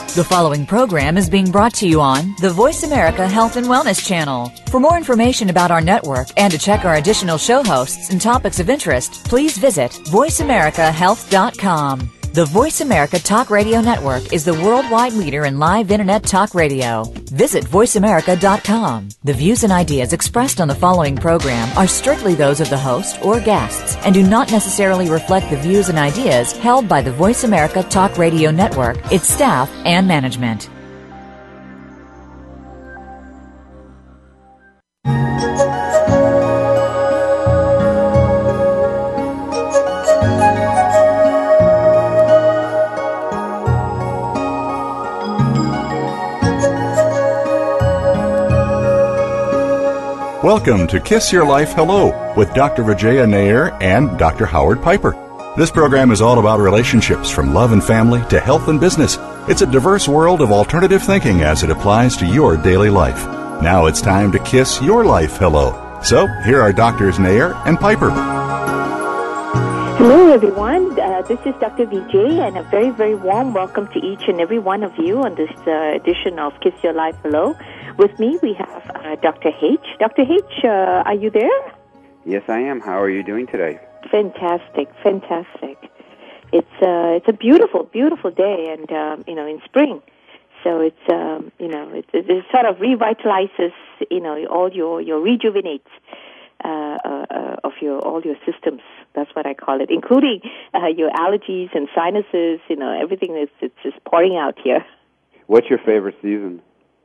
The following program is being brought to you on the Voice America Health and Wellness Channel. For more information about our network and to check our additional show hosts and topics of interest, please visit voiceamericahealth.com. The Voice America Talk Radio Network is the worldwide leader in live Internet talk radio. Visit voiceamerica.com. The views and ideas expressed on the following program are strictly those of the host or guests and do not necessarily reflect the views and ideas held by the Voice America Talk Radio Network, its staff, and management. Welcome to Kiss Your Life Hello with Dr. Vijaya Nair and Dr. Howard Piper. This program is all about relationships from love and family to health and business. It's a diverse world of alternative thinking as it applies to your daily life. Now it's time to kiss your life hello. So here are Drs. Nair and Piper. Hello, everyone. This is Dr. Vijay, and a very, very warm welcome to each and every one of you on this edition of Kiss Your Life Hello. With me, we have Dr. H. Dr. H, are you there? Yes, I am. How are you doing today? Fantastic, fantastic. It's a beautiful, beautiful day, and in spring. So it sort of revitalizes, all your rejuvenates of all your systems. That's what I call it, including your allergies and sinuses. Everything it's just pouring out here. What's your favorite season?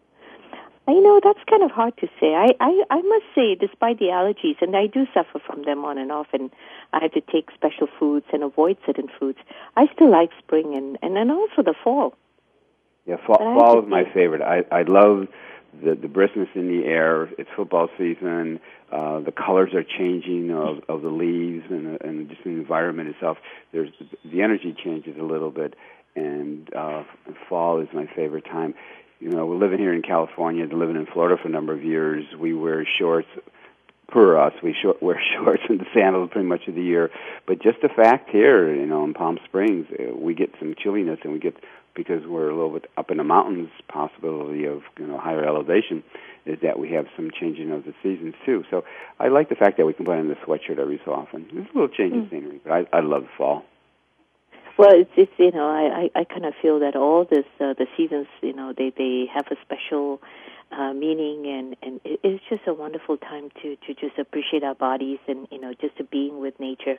That's kind of hard to say. I must say, despite the allergies, and I do suffer from them on and off, and I have to take special foods and avoid certain foods, I still like spring and then also the fall. Yeah, fall is my favorite. I love the briskness in the air. It's football season. The colors are changing of the leaves and just the environment itself. The energy changes a little bit, and fall is my favorite time. We're living here in California, living in Florida for a number of years. We wear shorts. Per us, we wear shorts and sandals pretty much of the year. But just the fact here, in Palm Springs, we get some chilliness, and because we're a little bit up in the mountains, possibility of higher elevation, is that we have some changing of the seasons too. So I like the fact that we can put on the sweatshirt every so often. It's a little change in scenery, but I love fall. Well, it's I kind of feel that all this the seasons, they have a special meaning, and it's just a wonderful time to just appreciate our bodies and just to being with nature,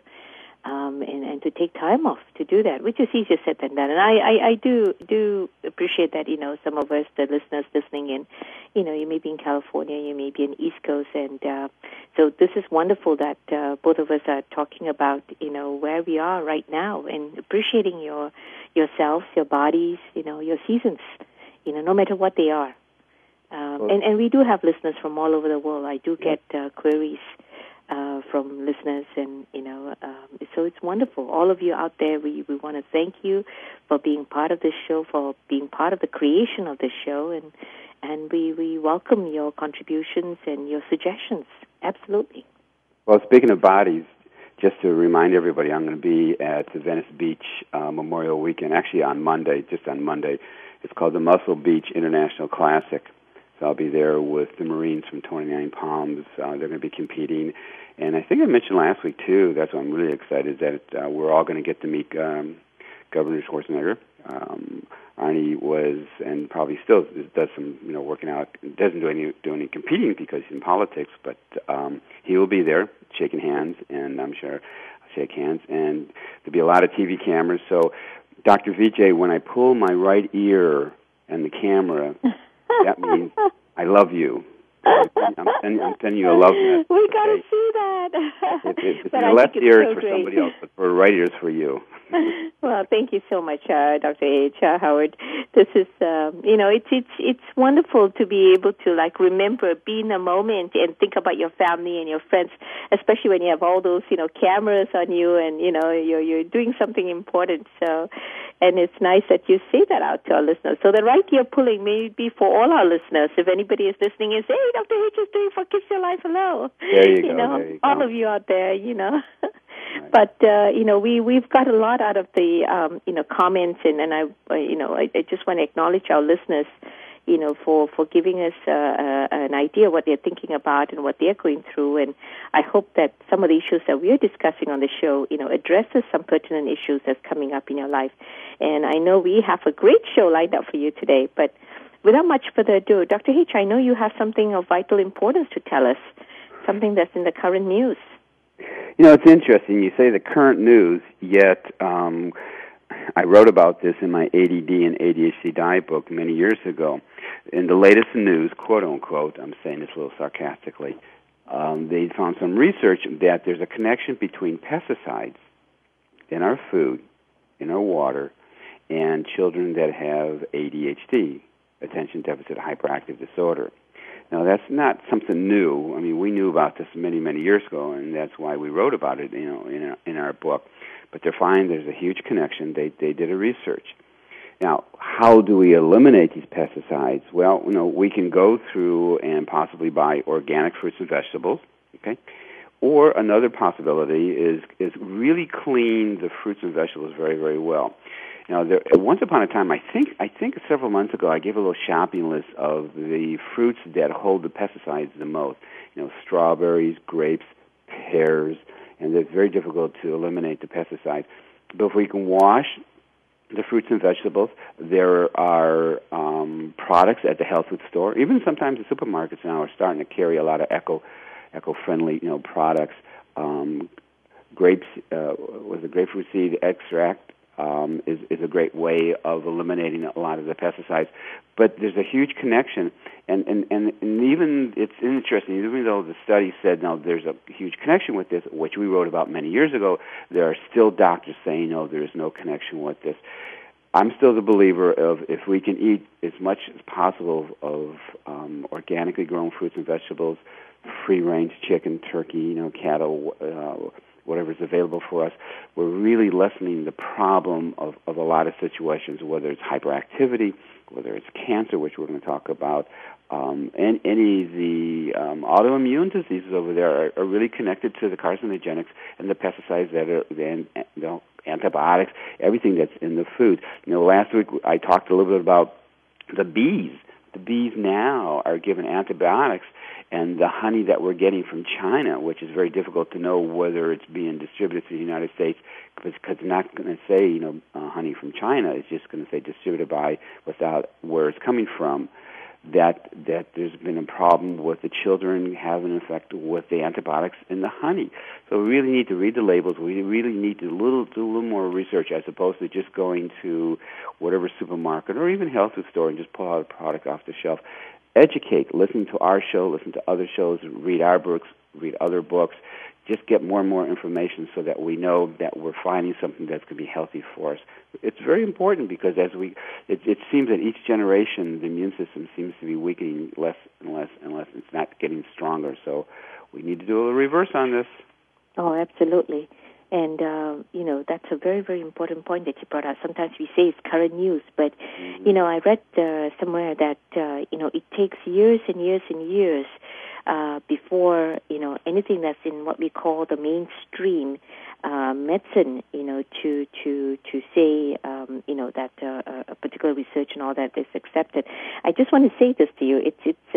and to take time off to do that, which is easier said than done. And I do appreciate that some of us, the listeners listening in, you may be in California, you may be in the East Coast, and so this is wonderful that both of us are talking about where we are right now and appreciating yourselves, your bodies, your seasons, no matter what they are. And we do have listeners from all over the world. I do get queries from listeners, and so it's wonderful. All of you out there, we want to thank you for being part of this show, for being part of the creation of this show, and we welcome your contributions and your suggestions. Absolutely. Well, speaking of bodies, just to remind everybody, I'm going to be at the Venice Beach Memorial Weekend, actually on Monday. It's called the Muscle Beach International Classic. So I'll be there with the Marines from 29 Palms. They're going to be competing. And I think I mentioned last week, too, that's what I'm really excited, that we're all going to get to meet Governor Schwarzenegger. Arnie was, and probably still does some, working out. Doesn't do any competing because he's in politics, but he will be there shaking hands, and I'm sure I'll shake hands. And there'll be a lot of TV cameras. So, Dr. Vijay, when I pull my right ear and the camera, that means I love you. I'm sending you a love message. We got to see that. It's your left ear is for somebody else, but for right ear is for you. Well, thank you so much, Dr. H. Howard. This is, it's wonderful to be able to remember, be in a moment, and think about your family and your friends, especially when you have all those, cameras on you, and you're doing something important. So, and it's nice that you say that out to our listeners. So the right ear pulling may be for all our listeners. If anybody is listening and say, "Hey, Dr. H is doing for Kiss Your Life Hello," there you go. All of you out there, But we've got a lot out of the comments, and I just want to acknowledge our listeners, for giving us an idea what they're thinking about and what they're going through. And I hope that some of the issues that we're discussing on the show, addresses some pertinent issues that's coming up in your life. And I know we have a great show lined up for you today. But without much further ado, Dr. H, I know you have something of vital importance to tell us, something that's in the current news. It's interesting. You say the current news, yet I wrote about this in my ADD and ADHD diet book many years ago. In the latest news, quote-unquote, I'm saying this a little sarcastically, they found some research that there's a connection between pesticides in our food, in our water, and children that have ADHD, attention deficit hyperactive disorder. Now, that's not something new. I mean, we knew about this many, many years ago, and that's why we wrote about it, in our book. But they're finding there's a huge connection. They did a research. Now, how do we eliminate these pesticides? Well, we can go through and possibly buy organic fruits and vegetables, okay? Or another possibility is really clean the fruits and vegetables very, very well. Now, once upon a time, I think several months ago, I gave a little shopping list of the fruits that hold the pesticides the most. Strawberries, grapes, pears, and it's very difficult to eliminate the pesticides. But if we can wash the fruits and vegetables, there are products at the health food store. Even sometimes the supermarkets now are starting to carry a lot of eco-friendly products. Grapes, with the grapefruit seed extract. Is a great way of eliminating a lot of the pesticides, but there's a huge connection, and even it's interesting. Even though the study said no, there's a huge connection with this, which we wrote about many years ago, there are still doctors saying no, there is no connection with this. I'm still the believer of if we can eat as much as possible of organically grown fruits and vegetables, free-range chicken, turkey, cattle. Whatever's available for us, we're really lessening the problem of a lot of situations, whether it's hyperactivity, whether it's cancer, which we're going to talk about, and any of the autoimmune diseases over there are really connected to the carcinogenics and the pesticides that are the antibiotics, everything that's in the food. Last week I talked a little bit about the bees. The bees now are given antibiotics, and the honey that we're getting from China, which is very difficult to know whether it's being distributed to the United States, because it's not going to say, honey from China. It's just going to say distributed by, without where it's coming from. That there's been a problem with the children having an effect with the antibiotics in the honey. So we really need to read the labels. We really need to do a little more research as opposed to just going to whatever supermarket or even health food store and just pull out a product off the shelf. Educate, listen to our show, listen to other shows, read our books, read other books. Just get more and more information so that we know that we're finding something that's going to be healthy for us. It's very important because it seems that each generation the immune system seems to be weakening less and less and less. It's not getting stronger. So we need to do a reverse on this. Oh, absolutely. And, that's a very, very important point that you brought up. Sometimes we say it's current news, but, I read somewhere that, it takes years and years and years before, anything that's in what we call the mainstream medicine, to say, that a particular research and all that is accepted. I just want to say this to you.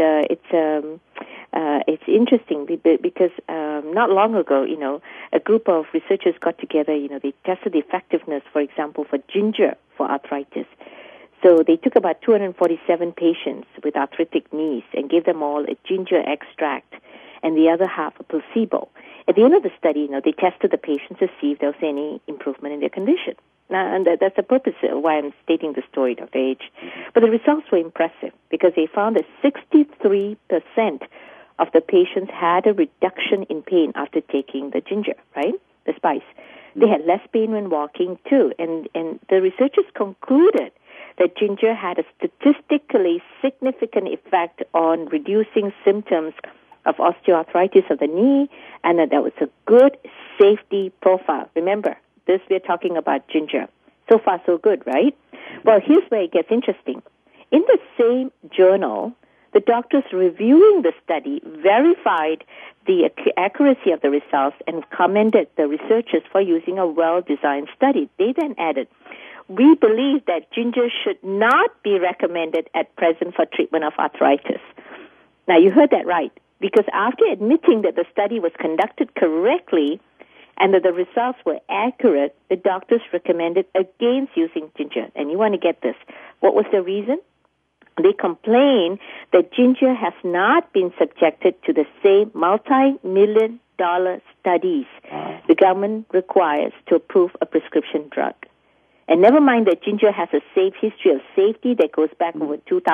It's interesting because not long ago, a group of researchers got together. They tested the effectiveness, for example, for ginger for arthritis. So they took about 247 patients with arthritic knees and gave them all a ginger extract and the other half a placebo. At the end of the study, they tested the patients to see if there was any improvement in their condition. Now, and that's the purpose of why I'm stating the story, Dr. H. But the results were impressive because they found that 63% of the patients had a reduction in pain after taking the ginger, right, the spice. They had less pain when walking, too. And the researchers concluded that ginger had a statistically significant effect on reducing symptoms of osteoarthritis of the knee, and that was a good safety profile. Remember, we're talking about ginger. So far, so good, right? Well, here's where it gets interesting. In the same journal, the doctors reviewing the study verified the accuracy of the results and commended the researchers for using a well-designed study. They then added, "We believe that ginger should not be recommended at present for treatment of arthritis." Now, you heard that right, because after admitting that the study was conducted correctly and that the results were accurate, the doctors recommended against using ginger. And you want to get this. What was the reason? They complained that ginger has not been subjected to the same multi-million-dollar studies the government requires to approve a prescription drug. And never mind that ginger has a safe history of safety that goes back over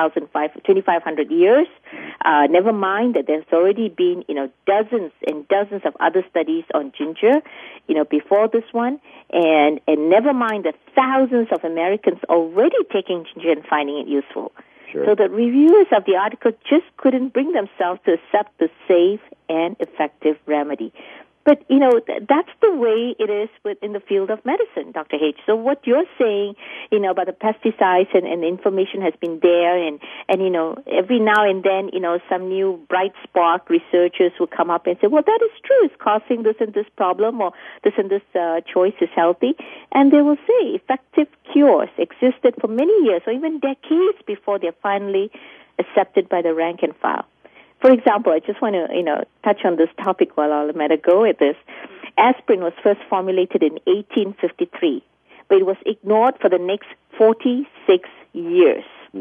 2,500 years. Never mind that there's already been, dozens and dozens of other studies on ginger, before this one. And never mind the thousands of Americans already taking ginger and finding it useful. Sure. So the reviewers of the article just couldn't bring themselves to accept the safe and effective remedy. But, that's the way it is within the field of medicine, Dr. H. So what you're saying, about the pesticides and the information has been there and every now and then, some new bright spark researchers will come up and say, well, that is true. It's causing this and this problem or this and this choice is healthy. And they will say effective cures existed for many years or even decades before they're finally accepted by the rank and file. For example, I just want to, touch on this topic while I'll let it go with this. Aspirin was first formulated in 1853, but it was ignored for the next 46 years.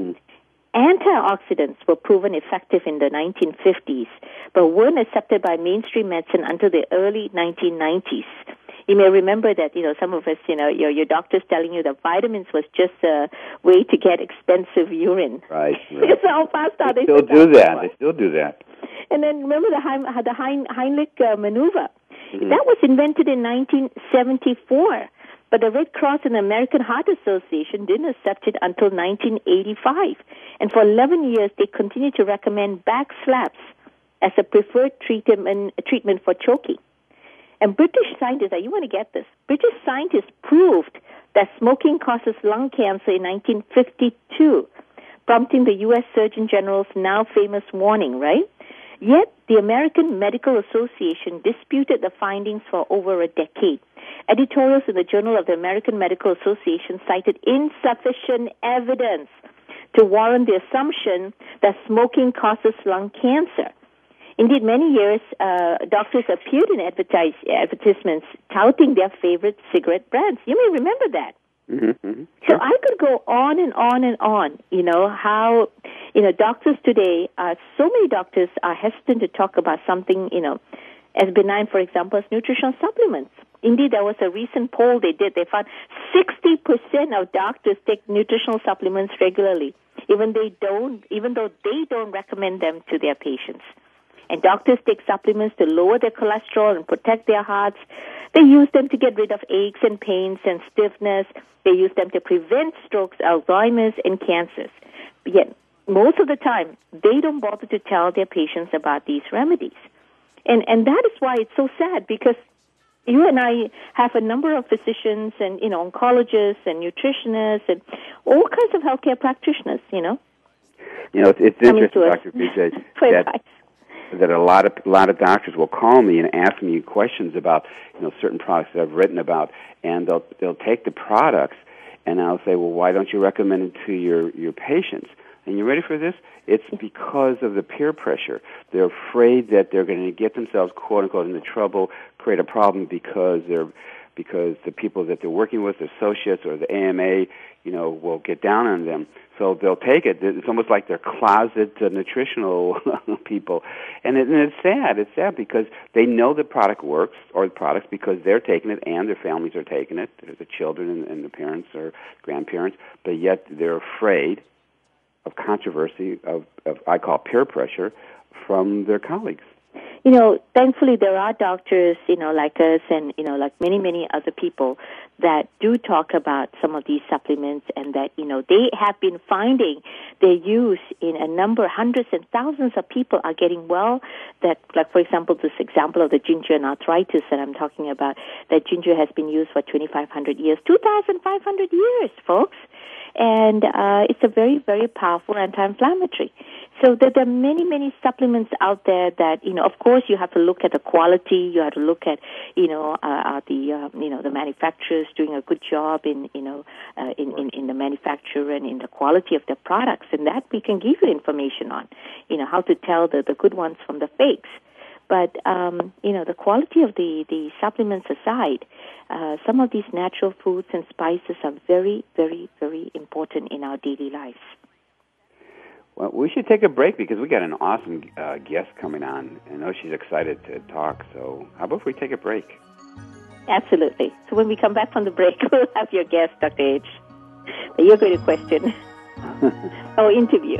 Antioxidants were proven effective in the 1950s, but weren't accepted by mainstream medicine until the early 1990s. You may remember that, some of us, your doctor's telling you that vitamins was just a way to get expensive urine. Right. It's how fast are they still do that. They still do that. And then remember the Heimlich maneuver. Mm-hmm. That was invented in 1974, but the Red Cross and the American Heart Association didn't accept it until 1985. And for 11 years, they continued to recommend back slaps as a preferred treatment for choking. And British scientists, you want to get this, British scientists proved that smoking causes lung cancer in 1952, prompting the U.S. Surgeon General's now famous warning, right? Yet, the American Medical Association disputed the findings for over a decade. Editorials in the Journal of the American Medical Association cited insufficient evidence to warrant the assumption that smoking causes lung cancer. Indeed, many years, doctors appeared in advertisements touting their favorite cigarette brands. You may remember that. Mm-hmm, mm-hmm. So I could go on and on and on, how, doctors today, so many doctors are hesitant to talk about something, as benign, for example, as nutritional supplements. Indeed, there was a recent poll they did. They found 60% of doctors take nutritional supplements regularly, even though they don't recommend them to their patients. And doctors take supplements to lower their cholesterol and protect their hearts. They use them to get rid of aches and pains and stiffness. They use them to prevent strokes, Alzheimer's, and cancers. Yet, most of the time, they don't bother to tell their patients about these remedies. And that is why it's so sad, because you and I have a number of physicians and, oncologists and nutritionists and all kinds of healthcare practitioners, It's interesting, Dr. Vijay, that a lot of doctors will call me and ask me questions about certain products that I've written about, and they'll take the products and I'll say, well, why don't you recommend it to your patients? And you ready for this? It's because of the peer pressure. They're afraid that they're going to get themselves, quote unquote, into trouble, create a problem because the people that they're working with, the associates or the AMA, will get down on them. So they'll take it. It's almost like they're closet nutritional people. And it's sad. It's sad because they know the product works, or the products, because they're taking it and their families are taking it, the children and the parents or grandparents, but yet they're afraid of controversy, of I call peer pressure, from their colleagues. Thankfully there are doctors, like us and, like many, many other people that do talk about some of these supplements, and that, they have been finding their use in a number, hundreds and thousands of people are getting well. That, like, for example, this example of the ginger and arthritis that I'm talking about, that ginger has been used for 2,500 years, 2,500 years, folks. And it's a very, very powerful anti-inflammatory. So there are many, many supplements out there that, of course you have to look at the quality, you have to look at, the manufacturers doing a good job in the manufacture and in the quality of their products, and that we can give you information on, how to tell the good ones from the fakes. But, the quality of the supplements aside, some of these natural foods and spices are very, very, very important in our daily lives. Well, we should take a break because we got an awesome guest coming on. I know she's excited to talk, so how about if we take a break? Absolutely. So when we come back from the break, we'll have your guest, Dr. H, that you're going to question or interview.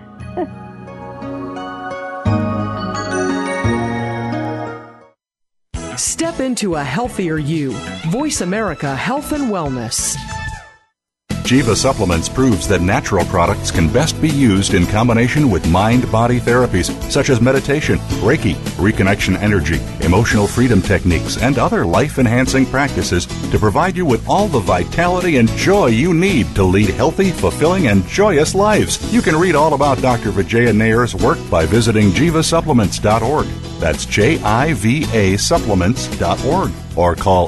Step into a healthier you. Voice America Health and Wellness. Jiva Supplements proves that natural products can best be used in combination with mind-body therapies such as meditation, Reiki, reconnection energy, emotional freedom techniques, and other life-enhancing practices to provide you with all the vitality and joy you need to lead healthy, fulfilling, and joyous lives. You can read all about Dr. Vijaya Nayar's work by visiting jivasupplements.org. That's JIVA supplements.org. Or call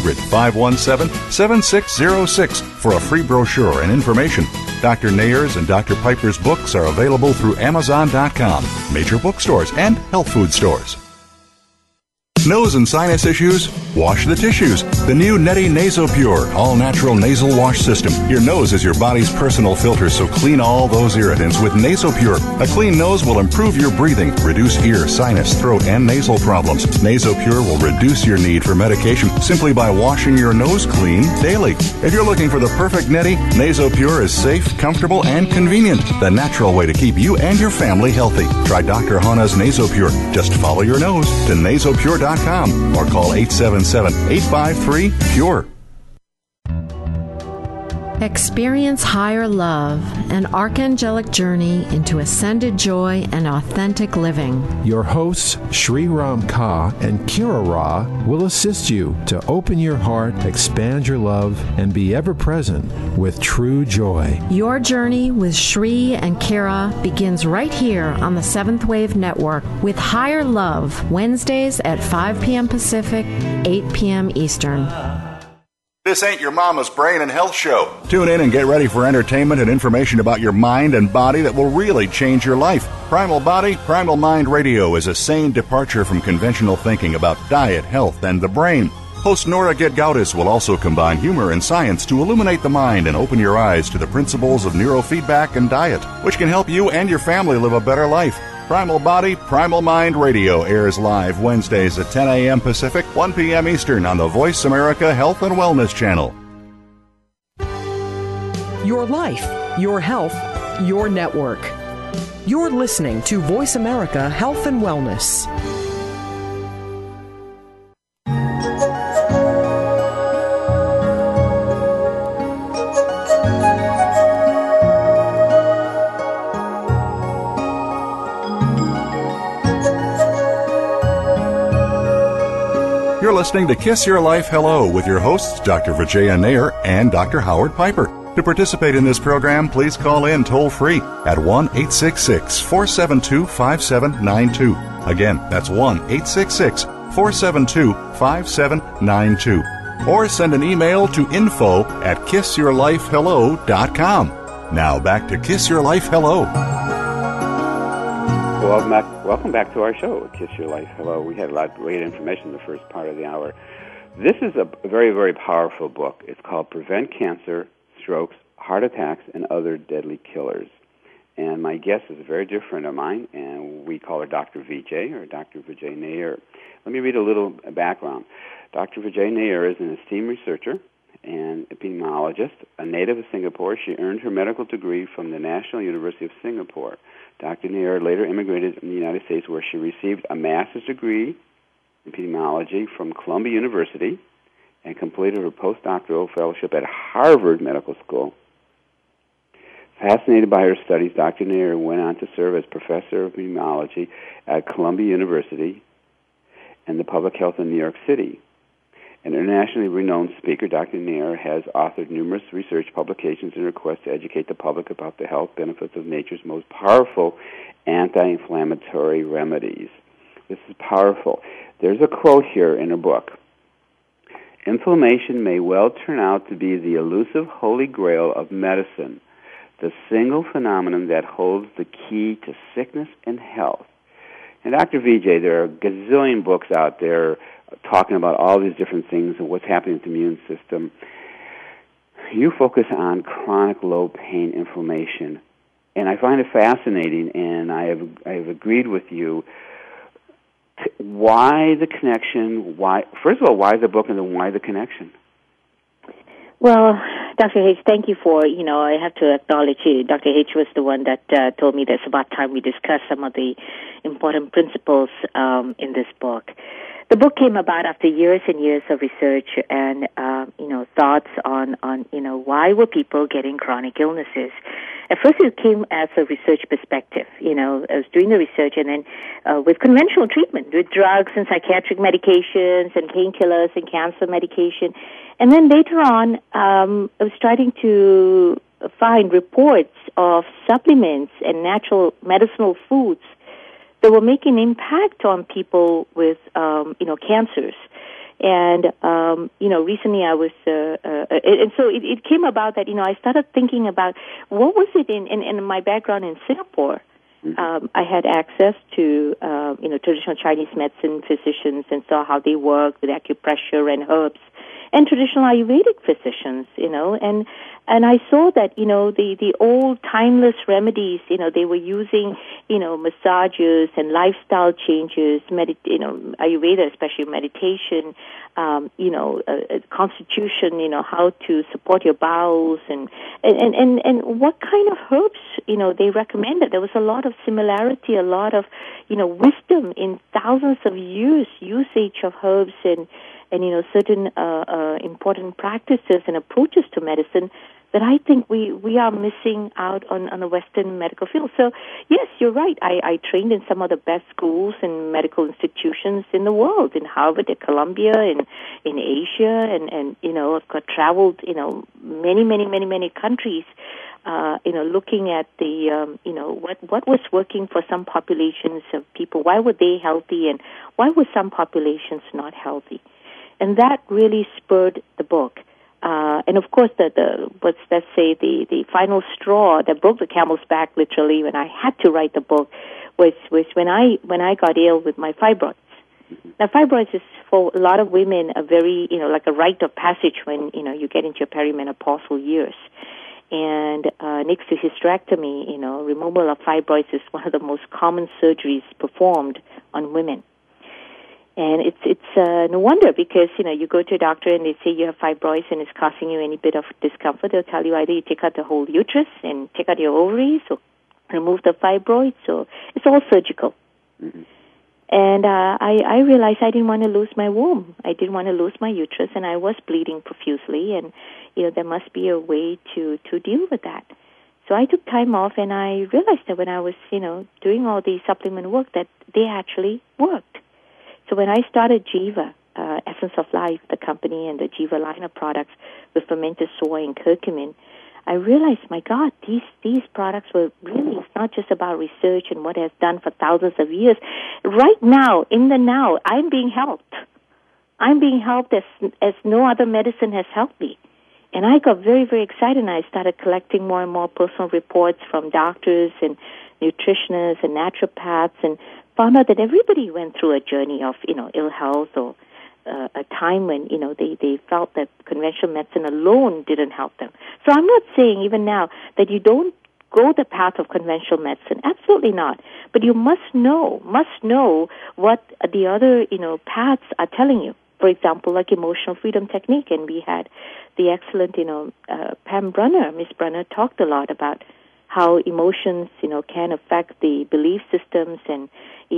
800-517-7606 for a free brochure and information. Dr. Nayar's and Dr. Piper's books are available through Amazon.com, major bookstores, and health food stores. Nose and sinus issues? Wash the tissues. The new Neti NasoPure all-natural nasal wash system. Your nose is your body's personal filter, so clean all those irritants with NasoPure. A clean nose will improve your breathing, reduce ear, sinus, throat, and nasal problems. NasoPure will reduce your need for medication simply by washing your nose clean daily. If you're looking for the perfect Neti, NasoPure is safe, comfortable, and convenient. The natural way to keep you and your family healthy. Try Dr. Hana's NasoPure. Just follow your nose to nasopure.com or call 877-853-PURE. Experience higher love, an archangelic journey into ascended joy and authentic living. Your hosts, Sri Ram Ka and Kira Ra, will assist you to open your heart, expand your love, and be ever present with true joy. Your journey with Sri and Kira begins right here on the Seventh Wave Network with Higher Love, Wednesdays at 5 p.m. Pacific, 8 p.m. Eastern. This ain't your mama's brain and health show. Tune in and get ready for entertainment and information about your mind and body that will really change your life. Primal Body, Primal Mind Radio is a sane departure from conventional thinking about diet, health, and the brain. Host Nora Gedgaudas will also combine humor and science to illuminate the mind and open your eyes to the principles of neurofeedback and diet, which can help you and your family live a better life. Primal Body, Primal Mind Radio airs live Wednesdays at 10 a.m. Pacific, 1 p.m. Eastern on the Voice America Health and Wellness Channel. Your life, your health, your network. You're listening to Voice America Health and Wellness. You're listening to Kiss Your Life Hello with your hosts, Dr. Vijaya Nayar and Dr. Howard Piper. To participate in this program, please call in toll-free at 1-866-472-5792. Again, that's 1-866-472-5792. Or send an email to info@kissyourlifehello.com. Now back to Kiss Your Life Hello. Welcome back to our show, Kiss Your Life Hello. We had a lot of great information in the first part of the hour. This is a very, very powerful book. It's called Prevent Cancer, Strokes, Heart Attacks, and Other Deadly Killers. And my guest is a very dear friend of mine, and we call her Dr. Vijay, or Dr. Vijay Nayar. Let me read a little background. Dr. Vijay Nayar is an esteemed researcher and epidemiologist. A native of Singapore, she earned her medical degree from the National University of Singapore. Dr. Nayar later immigrated in the United States, where she received a master's degree in epidemiology from Columbia University and completed her postdoctoral fellowship at Harvard Medical School. Fascinated by her studies, Dr. Nayar went on to serve as professor of epidemiology at Columbia University and the Public Health in New York City. An internationally renowned speaker, Dr. Nayar has authored numerous research publications in her quest to educate the public about the health benefits of nature's most powerful anti-inflammatory remedies. This is powerful. There's a quote here in her book. Inflammation may well turn out to be the elusive holy grail of medicine, the single phenomenon that holds the key to sickness and health. And Dr. Vijay, there are a gazillion books out there talking about all these different things and what's happening to the immune system. You focus on chronic low-pain inflammation, and I find it fascinating, and I have agreed with you. Why the connection? First of all, why the book, and then why the connection? Well, Dr. H., thank you for, I have to acknowledge you. Dr. H. was the one that told me that it's about time we discuss some of the important principles in this book. The book came about after years and years of research and, thoughts on why were people getting chronic illnesses. At first it came as a research perspective. I was doing the research and then with conventional treatment, with drugs and psychiatric medications and painkillers and cancer medication. And then later on, I was starting to find reports of supplements and natural medicinal foods that were making impact on people with, cancers. And, recently I was, and so it came about that, I started thinking about what was it in my background in Singapore. I had access to, traditional Chinese medicine physicians and saw how they work with acupressure and herbs, and traditional Ayurvedic physicians, and I saw that, the old timeless remedies, they were using, massages and lifestyle changes, Ayurveda, especially meditation, constitution, how to support your bowels and what kind of herbs, they recommended. There was a lot of similarity, a lot of, wisdom in thousands of years usage of herbs and certain important practices and approaches to medicine that I think we are missing out on the Western medical field. So, yes, you're right. I trained in some of the best schools and medical institutions in the world, in Harvard, at Columbia, in Asia, and I've got traveled, many countries, looking at the, what was working for some populations of people. Why were they healthy and why were some populations not healthy? And that really spurred the book. And of course, the final straw that broke the camel's back, literally, when I had to write the book, was when I got ill with my fibroids. Now, fibroids is for a lot of women a very, like a rite of passage when, you get into your perimenopausal years. And next to hysterectomy, removal of fibroids is one of the most common surgeries performed on women. And it's no wonder because, you go to a doctor and they say you have fibroids and it's causing you any bit of discomfort. They'll tell you either you take out the whole uterus and take out your ovaries or remove the fibroids, or it's all surgical. Mm-hmm. And I realized I didn't want to lose my womb. I didn't want to lose my uterus, and I was bleeding profusely, and, there must be a way to deal with that. So I took time off, and I realized that when I was, doing all the supplement work, that they actually worked. So when I started Jiva, Essence of Life, the company, and the Jiva line of products with fermented soy and curcumin, I realized, my God, these products were really, it's not just about research and what it has done for thousands of years. Right now, in the now, I'm being helped. I'm being helped as no other medicine has helped me. And I got very, very excited, and I started collecting more and more personal reports from doctors and nutritionists and naturopaths, and found out that everybody went through a journey of, ill health or a time when, they felt that conventional medicine alone didn't help them. So I'm not saying even now that you don't go the path of conventional medicine. Absolutely not. But you must know what the other, paths are telling you. For example, like emotional freedom technique. And we had the excellent, Pam Brunner. Miss Brunner talked a lot about how emotions, can affect the belief systems and,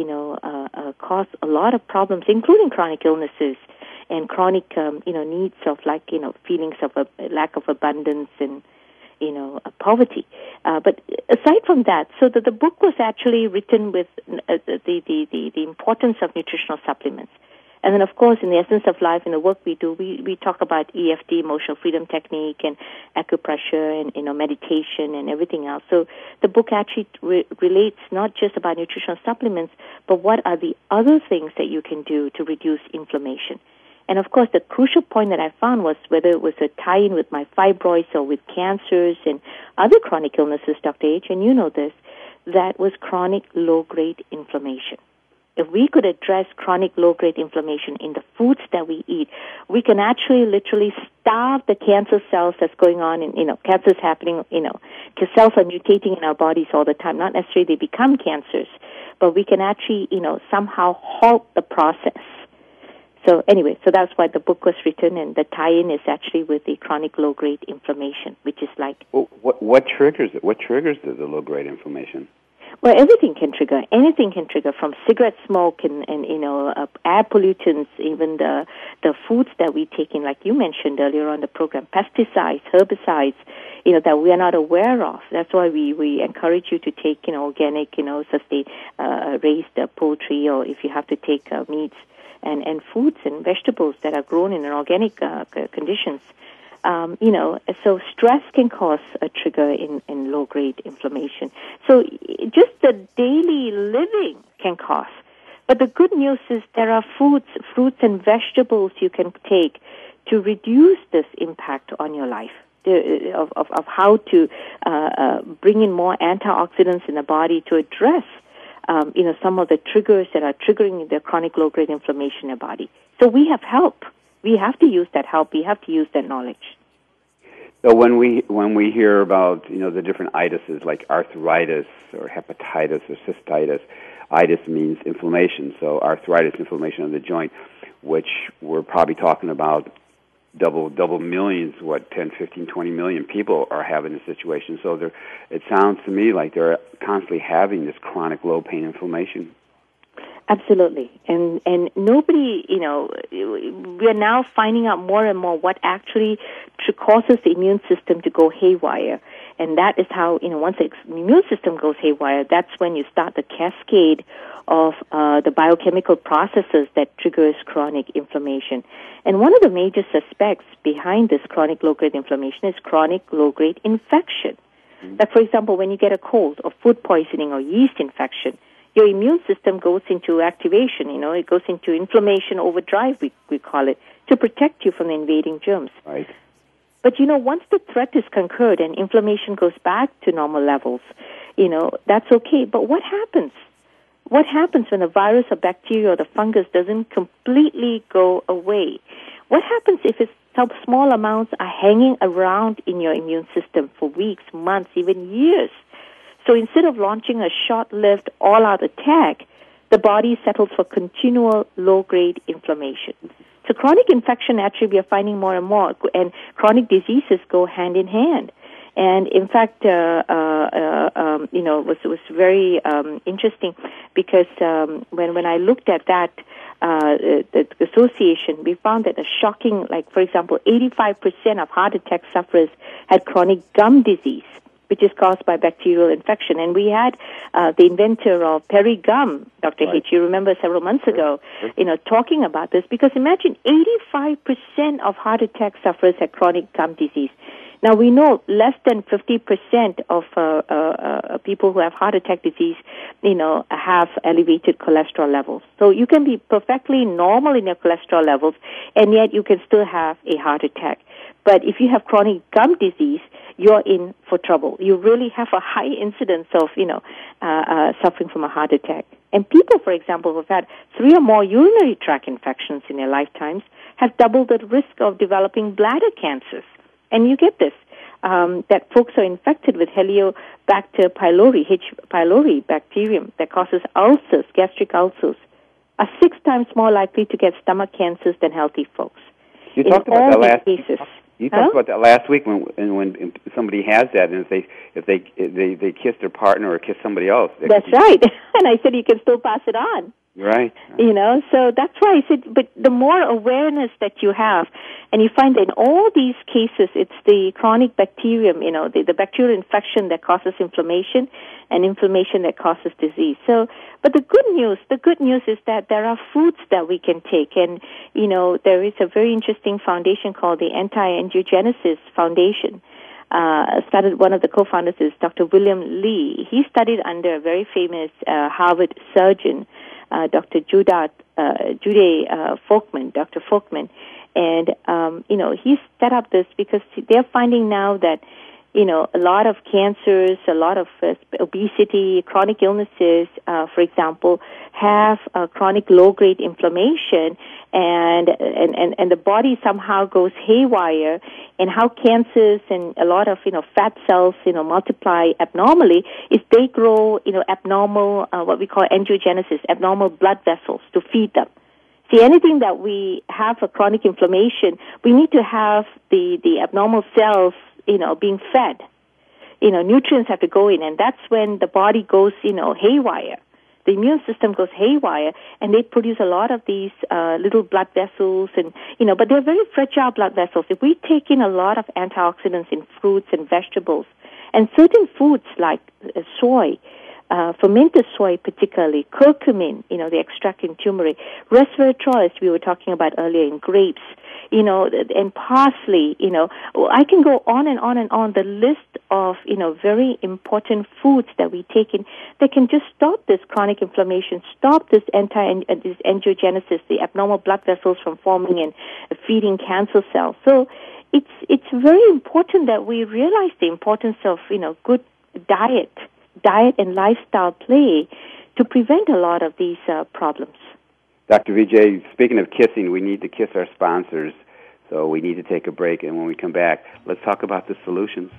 cause a lot of problems, including chronic illnesses and chronic, needs of feelings of a lack of abundance and, poverty. But aside from that, so that the book was actually written with the importance of nutritional supplements. And then, of course, in the Essence of Life, in the work we do, we talk about EFT, emotional freedom technique, and acupressure, and meditation, and everything else. So the book actually relates not just about nutritional supplements, but what are the other things that you can do to reduce inflammation. And of course, the crucial point that I found was whether it was a tie-in with my fibroids or with cancers and other chronic illnesses, Dr. H, and you know this, that was chronic low-grade inflammation. If we could address chronic low-grade inflammation in the foods that we eat, we can actually literally starve the cancer cells that's going on, and, cancer's happening, because cells are mutating in our bodies all the time. Not necessarily they become cancers, but we can actually, somehow halt the process. So anyway, so that's why the book was written, and the tie-in is actually with the chronic low-grade inflammation, which is like... Well, what triggers it? What triggers the low-grade inflammation? Well, everything can trigger. Anything can trigger, from cigarette smoke and air pollutants, even the foods that we take in, like you mentioned earlier on the program, pesticides, herbicides, that we are not aware of. That's why we encourage you to take, organic, raised poultry, or if you have to take meats and foods and vegetables that are grown in organic conditions. So stress can cause a trigger in low-grade inflammation. So just the daily living can cause. But the good news is there are fruits and vegetables you can take to reduce this impact on your life, of how to bring in more antioxidants in the body to address, some of the triggers that are triggering the chronic low-grade inflammation in the body. So we have help. We have to use that help. We have to use that knowledge. So when we hear about the different itises like arthritis or hepatitis or cystitis, itis means inflammation. So arthritis, inflammation of the joint, which we're probably talking about double millions, 10, 15, 20 million people are having this situation. So it sounds to me like they're constantly having this chronic low pain inflammation. Absolutely. And nobody, we are now finding out more and more what actually causes the immune system to go haywire. And that is how, once the immune system goes haywire, that's when you start the cascade of the biochemical processes that triggers chronic inflammation. And one of the major suspects behind this chronic low-grade inflammation is chronic low-grade infection. Like, for example, when you get a cold or food poisoning or yeast infection, your immune system goes into activation, it goes into inflammation overdrive, we call it, to protect you from the invading germs. Right. But, once the threat is conquered and inflammation goes back to normal levels, that's okay. But what happens? What happens when the virus or bacteria or the fungus doesn't completely go away? What happens if some small amounts are hanging around in your immune system for weeks, months, even years? So instead of launching a short-lived, all-out attack, the body settles for continual low-grade inflammation. So chronic infection, actually, we are finding more and more, and chronic diseases go hand in hand. And in fact, it was very interesting because when I looked at that, the association, we found that a shocking, like for example, 85% of heart attack sufferers had chronic gum disease, which is caused by bacterial infection. And we had the inventor of Perigum, Dr. Right. H., you remember several months ago, talking about this, because imagine 85% of heart attack sufferers had chronic gum disease. Now, we know less than 50% of people who have heart attack disease, have elevated cholesterol levels. So you can be perfectly normal in your cholesterol levels, and yet you can still have a heart attack. But if you have chronic gum disease, you're in for trouble. You really have a high incidence of, suffering from a heart attack. And people, for example, who've had 3 or more urinary tract infections in their lifetimes have doubled the risk of developing bladder cancers. And you get this, that folks are infected with Helicobacter pylori, H. pylori bacterium that causes ulcers, gastric ulcers, are 6 times more likely to get stomach cancers than healthy folks. You talked about that last cases. You talked about that last week when somebody has that, and if they kiss their partner or kiss somebody else. That's right. And I said you can still pass it on. Right. You know, so that's why I said, but the more awareness that you have, and you find that in all these cases, it's the chronic bacterium, you know, the bacterial infection that causes inflammation, and inflammation that causes disease. So, but the good news is that there are foods that we can take, and, you know, there is a very interesting foundation called the Anti-Angiogenesis Foundation. Started, one of the co-founders is Dr. William Lee. He studied under a very famous Harvard surgeon, Dr. Jude Folkman, Dr. Folkman. And, you know, he set up this because they're finding now that, you know, a lot of cancers, a lot of obesity, chronic illnesses, for example, have chronic low-grade inflammation, and the body somehow goes haywire, and how cancers and a lot of, you know, fat cells, you know, multiply abnormally is they grow, you know, abnormal, what we call angiogenesis, abnormal blood vessels to feed them. See, anything that we have a chronic inflammation, we need to have the abnormal cells, you know, being fed. You know, nutrients have to go in, and that's when the body goes, you know, haywire. The immune system goes haywire, and they produce a lot of these little blood vessels, and, you know, but they're very fragile blood vessels. If we take in a lot of antioxidants in fruits and vegetables, and certain foods like soy, fermented soy particularly, curcumin, you know, the extract in turmeric, resveratrol, as we were talking about earlier, in grapes, you know, and parsley, you know, I can go on and on and on. The list of, you know, very important foods that we take in that can just stop this chronic inflammation, stop this this angiogenesis, the abnormal blood vessels from forming and feeding cancer cells. So it's very important that we realize the importance of, you know, good diet and lifestyle play to prevent a lot of these problems. Dr. Vijay, speaking of kissing, we need to kiss our sponsors, so we need to take a break, and when we come back, let's talk about the solutions.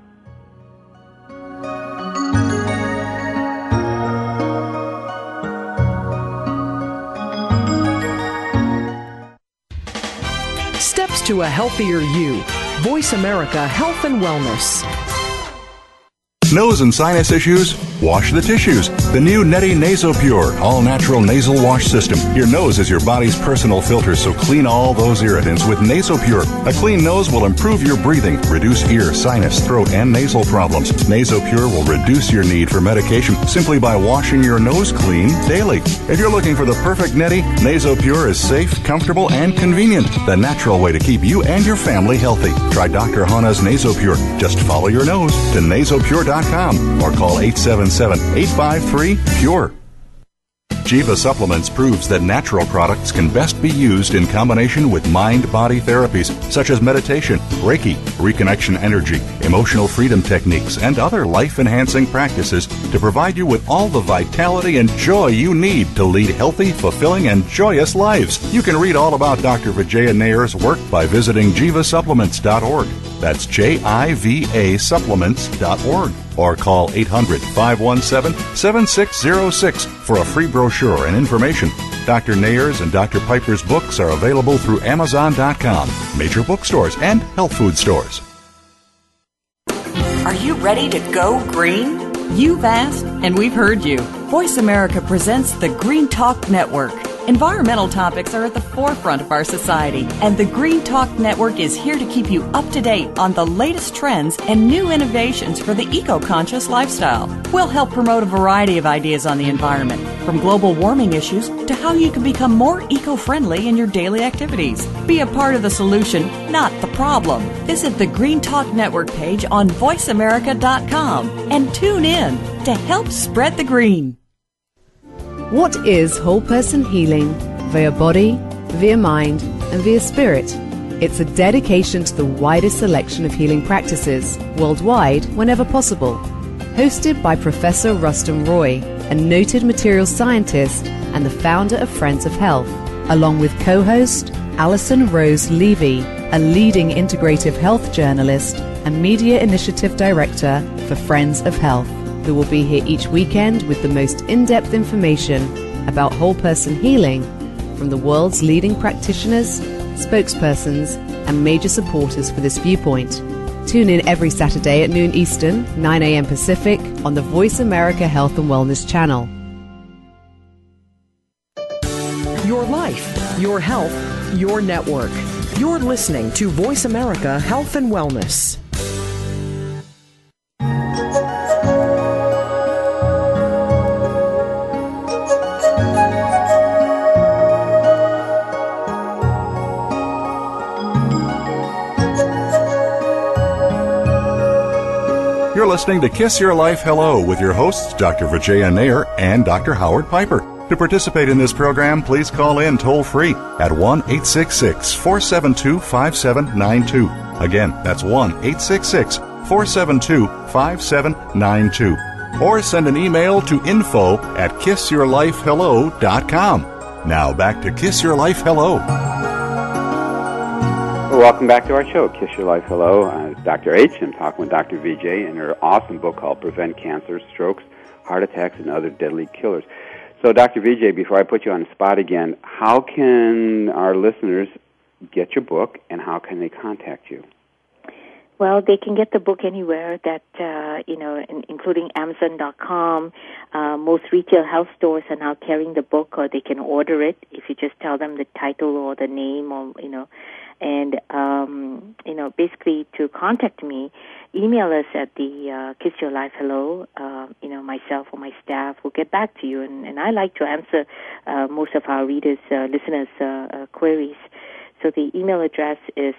Steps to a healthier you. Voice America Health and Wellness. Nose and sinus issues? Wash the tissues. The new Neti NasoPure all-natural nasal wash system. Your nose is your body's personal filter, so clean all those irritants with NasoPure. A clean nose will improve your breathing, reduce ear, sinus, throat, and nasal problems. NasoPure will reduce your need for medication simply by washing your nose clean daily. If you're looking for the perfect Neti, NasoPure is safe, comfortable, and convenient. The natural way to keep you and your family healthy. Try Dr. Hana's NasoPure. Just follow your nose to nasopure.com or call 877-853-PURE. Jiva Supplements proves that natural products can best be used in combination with mind-body therapies such as meditation, Reiki, reconnection energy, emotional freedom techniques, and other life-enhancing practices to provide you with all the vitality and joy you need to lead healthy, fulfilling, and joyous lives. You can read all about Dr. Vijaya Nayar's work by visiting jivasupplements.org. That's JIVA supplements.org. Or call 800-517-7606 for a free brochure and information. Dr. Nayar's and Dr. Piper's books are available through Amazon.com, major bookstores, and health food stores. Are you ready to go green? You've asked, and we've heard you. Voice America presents the Green Talk Network. Environmental topics are at the forefront of our society, and the Green Talk Network is here to keep you up to date on the latest trends and new innovations for the eco-conscious lifestyle. We'll help promote a variety of ideas on the environment, from global warming issues to how you can become more eco-friendly in your daily activities. Be a part of the solution, not the problem. Visit the Green Talk Network page on voiceamerica.com and tune in to help spread the green. What is whole person healing via body, via mind, and via spirit? It's a dedication to the widest selection of healing practices worldwide whenever possible. Hosted by Professor Rustum Roy, a noted materials scientist and the founder of Friends of Health, along with co-host Alison Rose Levy, a leading integrative health journalist and media initiative director for Friends of Health, who will be here each weekend with the most in-depth information about whole person healing from the world's leading practitioners, spokespersons, and major supporters for this viewpoint. Tune in every Saturday at noon Eastern, 9 a.m. Pacific on the Voice America Health and Wellness channel. your life, your health, your network. You're listening to Voice America Health and Wellness. You're listening to Kiss Your Life Hello with your hosts, Dr. Vijaya Nair and Dr. Howard Piper. To participate in this program, please call in toll-free at 1-866-472-5792. Again, that's 1-866-472-5792. Or send an email to info@kissyourlifehello.com. Now back to Kiss Your Life Hello. Well, welcome back to our show, Kiss Your Life Hello. It's Dr. H. I'm talking with Dr. Vijay in her awesome book called Prevent Cancer, Strokes, Heart Attacks, and Other Deadly Killers. So, Dr. Vijay, before I put you on the spot again, how can our listeners get your book, and how can they contact you? Well, they can get the book anywhere that, including Amazon.com. Most retail health stores are now carrying the book, or they can order it if you just tell them the title or the name, or, and, basically to contact me, email us at the Kiss Your Life Hello. Myself or my staff will get back to you. And I like to answer most of our listeners' queries. So the email address is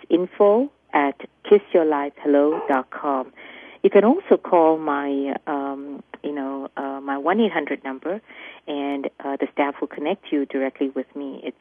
info@kissyourlifehello.com. You can also call my, my 1-800 number, and the staff will connect you directly with me. It's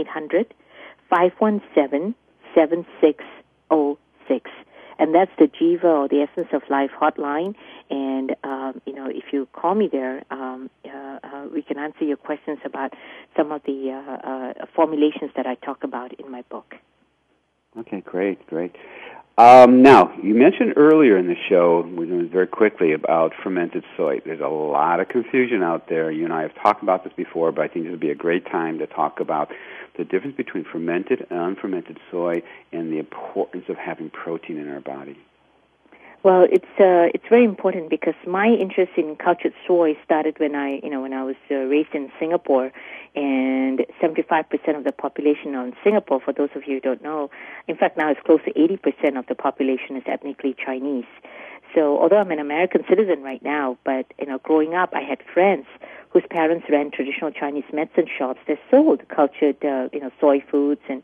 1-800-517-7606. And that's the Jiva, or the Essence of Life hotline. And, if you call me there, we can answer your questions about some of the formulations that I talk about in my book. Okay, great. Now, you mentioned earlier in the show, very quickly, about fermented soy. There's a lot of confusion out there. You and I have talked about this before, but I think this would be a great time to talk about the difference between fermented and unfermented soy and the importance of having protein in our body. Well, it's very important, because my interest in cultured soy started when I was raised in Singapore, and 75% of the population in Singapore, for those of you who don't know, in fact now it's close to 80% of the population is ethnically Chinese. So although I'm an American citizen right now, but growing up I had friends whose parents ran traditional Chinese medicine shops that sold cultured soy foods, and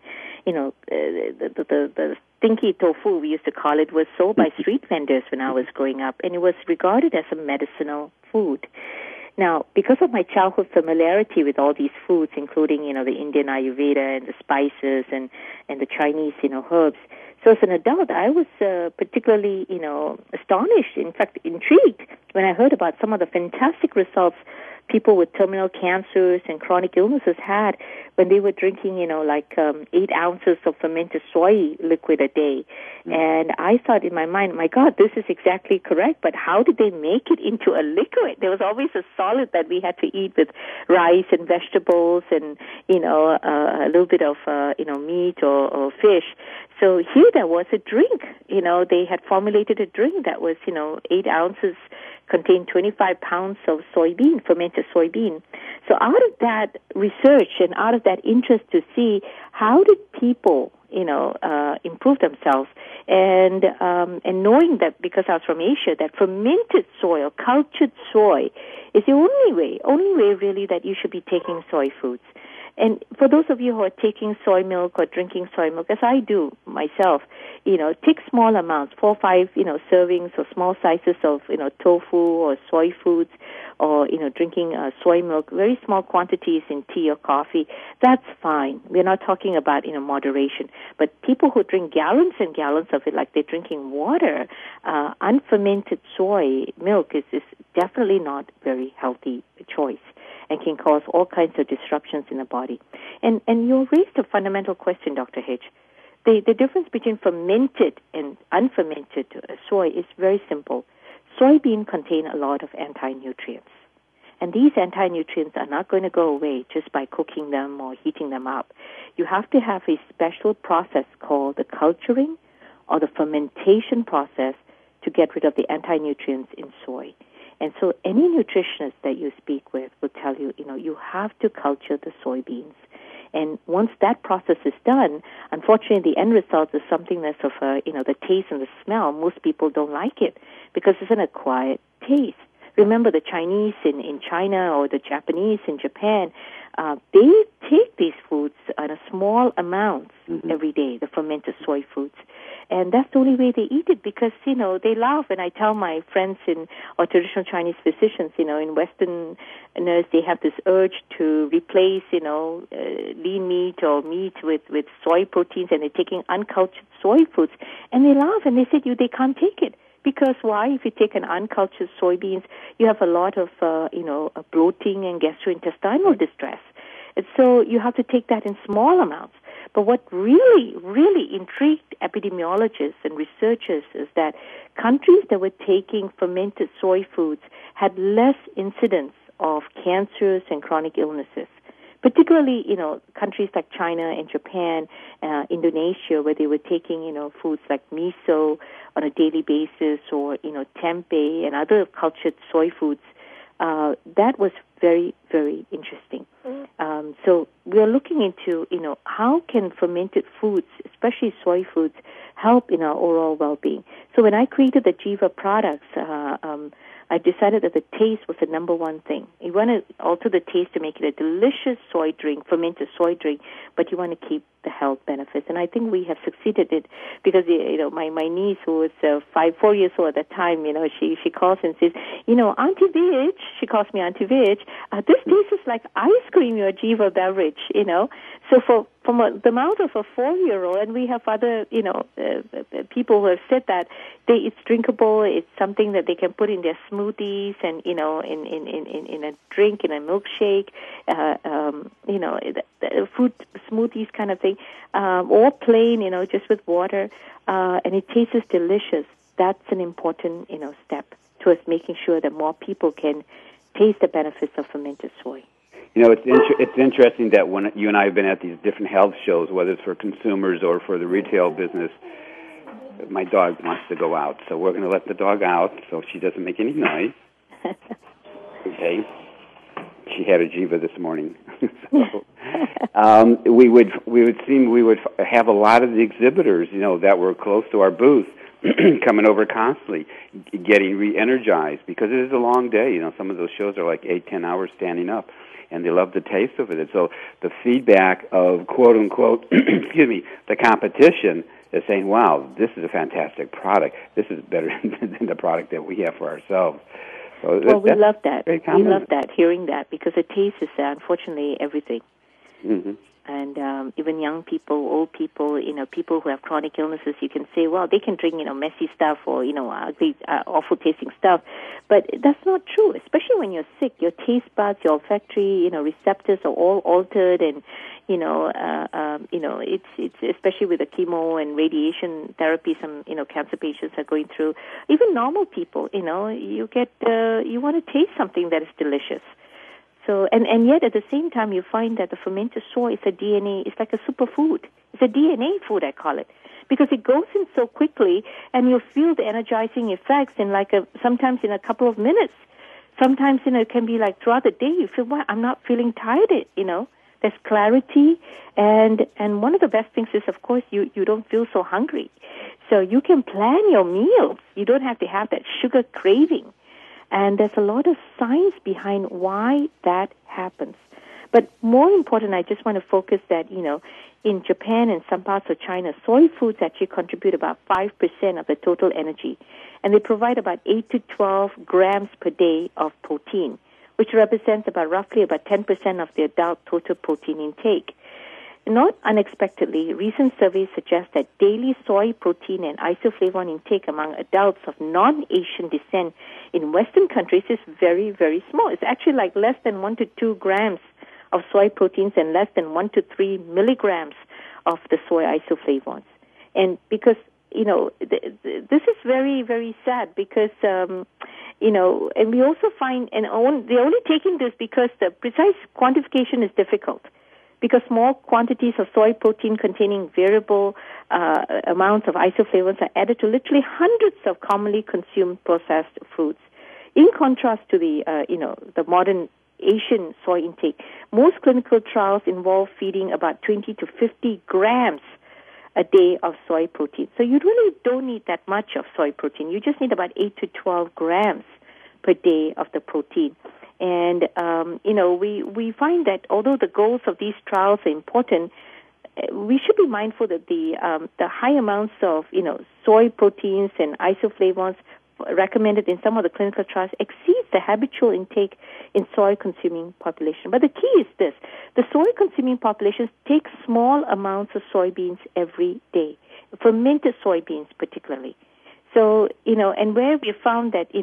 the stinky tofu, we used to call it, was sold by street vendors when I was growing up, and it was regarded as a medicinal food. Now, because of my childhood familiarity with all these foods, including, the Indian Ayurveda and the spices and the Chinese, herbs, so as an adult, I was particularly, astonished, in fact, intrigued when I heard about some of the fantastic results people with terminal cancers and chronic illnesses had when they were drinking, 8 ounces of fermented soy liquid a day. And I thought in my mind, my God, this is exactly correct, but how did they make it into a liquid? There was always a solid that we had to eat with rice and vegetables and, a little bit of, meat or fish. So here there was a drink. They had formulated a drink that was, 8 ounces, contained 25 pounds of fermented soybean. So out of that research and out of that interest to see how did people, improve themselves, and knowing that, because I was from Asia, that fermented soy or cultured soy is the only way really that you should be taking soy foods. And for those of you who are taking soy milk or drinking soy milk, as I do myself, take small amounts, 4 or 5, servings or small sizes of, tofu or soy foods, or, drinking soy milk, very small quantities in tea or coffee. That's fine. We're not talking about, moderation. But people who drink gallons and gallons of it like they're drinking water, unfermented soy milk is definitely not a very healthy choice, and can cause all kinds of disruptions in the body. And you raised a fundamental question, Dr. H. The difference between fermented and unfermented soy is very simple. Soybean contain a lot of anti-nutrients. And these anti-nutrients are not going to go away just by cooking them or heating them up. You have to have a special process called the culturing or the fermentation process to get rid of the anti-nutrients in soy. And so any nutritionist that you speak with will tell you, you have to culture the soybeans. And once that process is done, unfortunately, the end result is something that's of the taste and the smell. Most people don't like it because it's an acquired taste. Remember, the Chinese in China or the Japanese in Japan, they take these foods in a small amounts every day, the fermented soy foods. And that's the only way they eat it because, they laugh. And I tell my friends or traditional Chinese physicians, in Westerners, they have this urge to replace, lean meat or meat with soy proteins, and they're taking uncultured soy foods. And they laugh and they say they can't take it. Because why? If you take an uncultured soybeans, you have a lot of, bloating and gastrointestinal distress. And so you have to take that in small amounts. But what really, really intrigued epidemiologists and researchers is that countries that were taking fermented soy foods had less incidence of cancers and chronic illnesses. Particularly, countries like China and Japan, Indonesia, where they were taking, foods like miso on a daily basis or, tempeh and other cultured soy foods. That was very, very interesting. So we're looking into, how can fermented foods, especially soy foods, help in our overall well-being. So when I created the Jiva products, I decided that the taste was the number one thing. You want to alter the taste to make it a delicious soy drink, fermented soy drink, but you want to keep the health benefits. And I think we have succeeded it because, my niece, who was 4 years old at the time, she calls and says, Auntie Vij, she calls me Auntie Vij, this tastes like ice cream, your Jiva beverage, So from the mouth of a 4-year-old, and we have other, people who have said that it's drinkable, it's something that they can put in their smoothies and, in a drink, in a milkshake, fruit smoothies kind of thing, or plain, just with water, and it tastes delicious. That's an important, step towards making sure that more people can taste the benefits of fermented soy. It's interesting that when you and I have been at these different health shows, whether it's for consumers or for the retail business, my dog wants to go out. So we're going to let the dog out so she doesn't make any noise. Okay. She had a Jiva this morning. So, we would have a lot of the exhibitors, that were close to our booth, coming over constantly, getting re-energized because it is a long day. Some of those shows are like 8-10 hours standing up, and they love the taste of it. And so the feedback of quote unquote, the competition is saying, "Wow, this is a fantastic product. This is better than the product that we have for ourselves." So we love that. We love that, hearing that, because the taste is unfortunately everything. Mm-hmm. And even young people, old people, people who have chronic illnesses, you can say, well, they can drink, messy stuff or, ugly, awful-tasting stuff. But that's not true, especially when you're sick. Your taste buds, your olfactory, receptors are all altered, and, it's especially with the chemo and radiation therapy some, cancer patients are going through. Even normal people, you get, you want to taste something that is delicious. So, and yet at the same time, you find that the fermented soy is a DNA, it's like a superfood. It's a DNA food, I call it, because it goes in so quickly, and you feel the energizing effects in sometimes in a couple of minutes. Sometimes, it can be like throughout the day, you feel, I'm not feeling tired, There's clarity, and one of the best things is, of course, you don't feel so hungry. So you can plan your meals. You don't have to have that sugar craving. And there's a lot of science behind why that happens. But more important, I just want to focus that, in Japan and some parts of China, soy foods actually contribute about 5% of the total energy. And they provide about 8 to 12 grams per day of protein, which represents roughly about 10% of the adult total protein intake. Not unexpectedly, recent surveys suggest that daily soy protein and isoflavone intake among adults of non-Asian descent in Western countries is very, very small. It's actually like less than 1 to 2 grams of soy proteins and less than 1 to 3 milligrams of the soy isoflavones. And because, this is very, very sad because, and we also find, they're only taking this because the precise quantification is difficult. Because small quantities of soy protein containing variable amounts of isoflavones are added to literally hundreds of commonly consumed processed foods. In contrast to the modern, Asian soy intake. Most clinical trials involve feeding about 20 to 50 grams a day of soy protein. So you really don't need that much of soy protein. You just need about 8 to 12 grams per day of the protein. And, we find that although the goals of these trials are important, we should be mindful that the high amounts of, soy proteins and isoflavones recommended in some of the clinical trials exceeds the habitual intake in soy-consuming population. But the key is this. The soy-consuming populations take small amounts of soybeans every day, fermented soybeans particularly. So, and where we found that,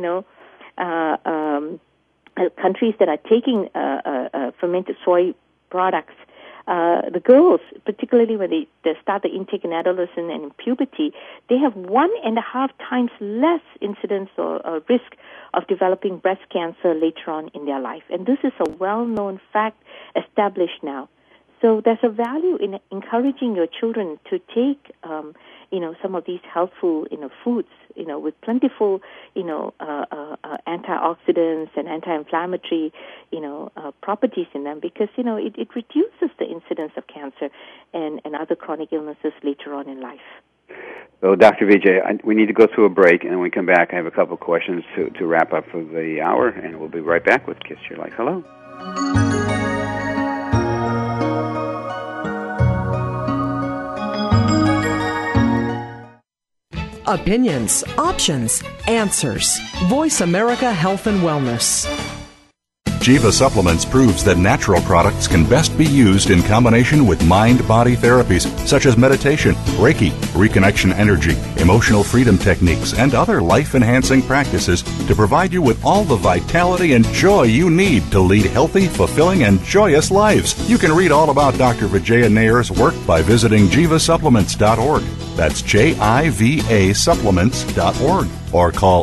countries that are taking fermented soy products, the girls, particularly when they start the intake in adolescence and in puberty, they have 1.5 times less incidence or risk of developing breast cancer later on in their life. And this is a well-known fact established now. So there's a value in encouraging your children to take, some of these healthful, foods, with plentiful, antioxidants and anti-inflammatory, properties in them, because, it reduces the incidence of cancer and other chronic illnesses later on in life. So, Dr. Vijay, we need to go through a break, and when we come back, I have a couple of questions to wrap up for the hour, and we'll be right back with Kiss Your Life Hello. Opinions, options, answers. Voice America Health and Wellness. Jiva Supplements proves that natural products can best be used in combination with mind-body therapies such as meditation, Reiki, reconnection energy, emotional freedom techniques, and other life-enhancing practices to provide you with all the vitality and joy you need to lead healthy, fulfilling, and joyous lives. You can read all about Dr. Vijaya Nayar's work by visiting jivasupplements.org. That's JIVA supplements.org. Or call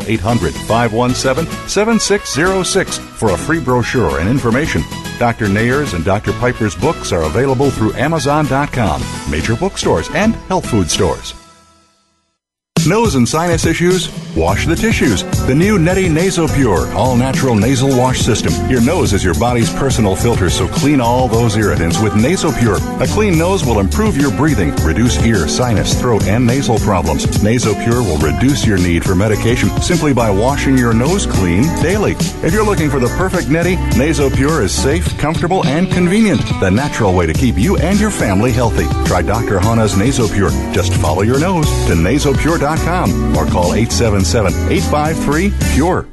800-517-7606 for a free brochure and information. Dr. Nayar's and Dr. Piper's books are available through Amazon.com, major bookstores, and health food stores. Nose and sinus issues? Wash the tissues. The new Neti NasoPure all-natural nasal wash system. Your nose is your body's personal filter, so clean all those irritants with NasoPure. A clean nose will improve your breathing, reduce ear, sinus, throat, and nasal problems. NasoPure will reduce your need for medication simply by washing your nose clean daily. If you're looking for the perfect Neti, NasoPure is safe, comfortable, and convenient. The natural way to keep you and your family healthy. Try Dr. Hana's NasoPure. Just follow your nose to nasopure.com or call 877-853-PURE.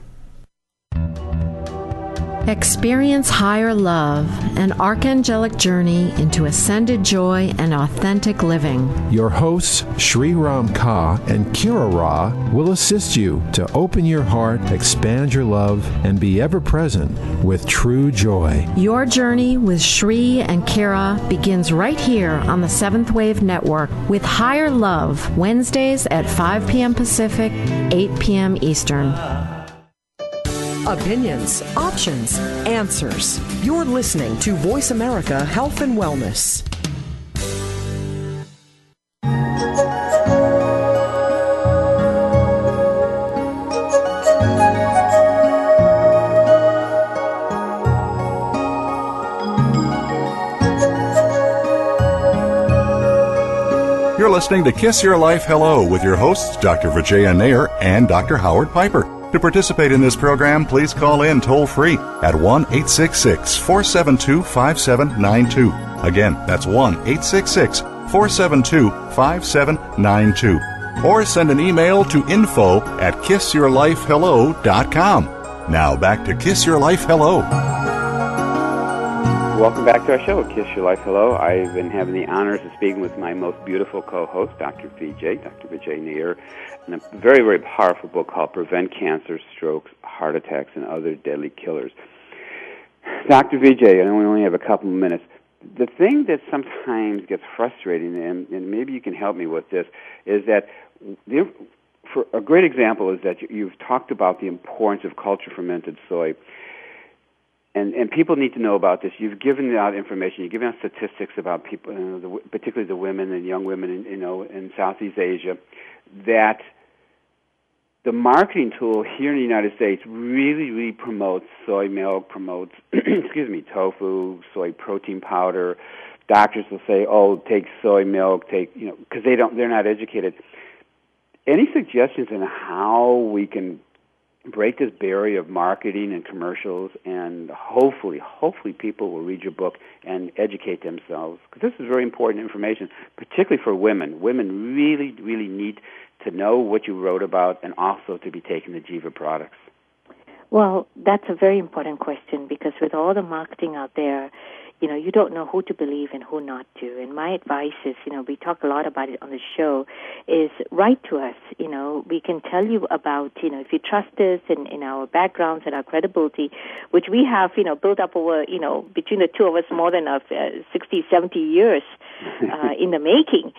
Experience higher love, an archangelic journey into ascended joy and authentic living. Your hosts, Sri Ram Ka and Kira Ra, will assist you to open your heart, expand your love, and be ever present with true joy. Your journey with Sri and Kira begins right here on the Seventh Wave Network with Higher Love, Wednesdays at 5 p.m. Pacific, 8 p.m. Eastern. Opinions, options, answers. You're listening to Voice America Health and Wellness. You're listening to Kiss Your Life Hello with your hosts, Dr. Vijaya Nayar and Dr. Howard Piper. To participate in this program, please call in toll-free at 1-866-472-5792. Again, that's 1-866-472-5792. Or send an email to info@kissyourlifehello.com. Now back to Kiss Your Life Hello. Welcome back to our show, Kiss Your Life Hello. I've been having the honors of speaking with my most beautiful co-host, Dr. Vijay Nayar, and a very, very powerful book called Prevent Cancer, Strokes, Heart Attacks, and Other Deadly Killers. Dr. Vijay, I know we only have a couple of minutes. The thing that sometimes gets frustrating, and maybe you can help me with this, is that for a great example is that you've talked about the importance of culture-fermented soy. And people need to know about this. You've given out information. You've given out statistics about people, particularly the women and young women, in Southeast Asia, that the marketing tool here in the United States really promotes soy milk, promotes, tofu, soy protein powder. Doctors will say, "Oh, take soy milk, because they're not educated." Any suggestions on how we can break this barrier of marketing and commercials, and hopefully people will read your book and educate themselves? Because this is very important information, particularly for women. Women really need to know what you wrote about and also to be taking the Jiva products. Well, that's a very important question, because with all the marketing out there, you don't know who to believe and who not to. And my advice is, we talk a lot about it on the show, is write to us. We can tell you about, if you trust us in our backgrounds and our credibility, which we have, built up over, between the two of us more than 60, 70 years in the making.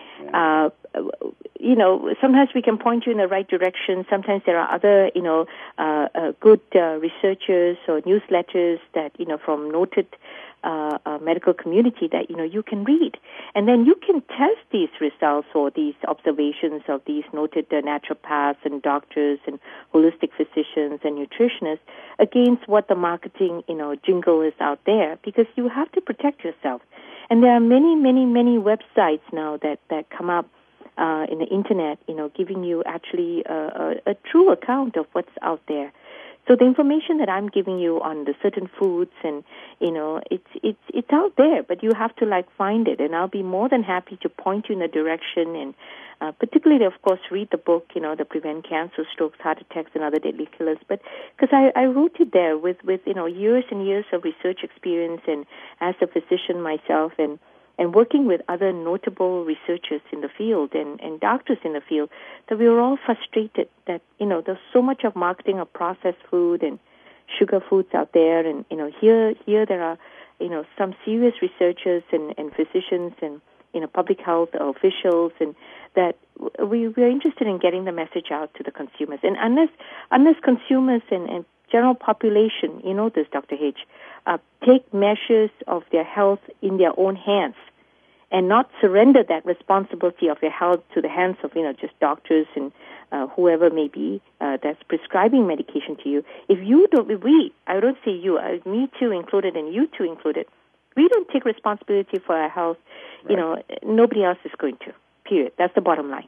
Sometimes we can point you in the right direction. Sometimes there are other, good researchers or newsletters that, from noted medical community that, you can read. And then you can test these results or these observations of these noted naturopaths and doctors and holistic physicians and nutritionists against what the marketing, jingle is out there, because you have to protect yourself. And there are many websites now that come up in the internet, giving you actually a true account of what's out there. So the information that I'm giving you on the certain foods and, it's out there, but you have to find it. And I'll be more than happy to point you in a direction, and particularly, of course, read the book, the Prevent Cancer, Strokes, Heart Attacks, and Other Deadly Killers. But because I wrote it there with years and years of research experience, and as a physician myself, and working with other notable researchers in the field and doctors in the field, that we were all frustrated that, there's so much of marketing of processed food and sugar foods out there. And, here there are, some serious researchers and physicians and, public health officials, and that we're interested in getting the message out to the consumers. And unless consumers and general population, this, Dr. H., take measures of their health in their own hands and not surrender that responsibility of their health to the hands of, just doctors and whoever may be that's prescribing medication to you. If you don't, I don't say you, me too included and you too included, we don't take responsibility for our health, right, nobody else is going to, period. That's the bottom line.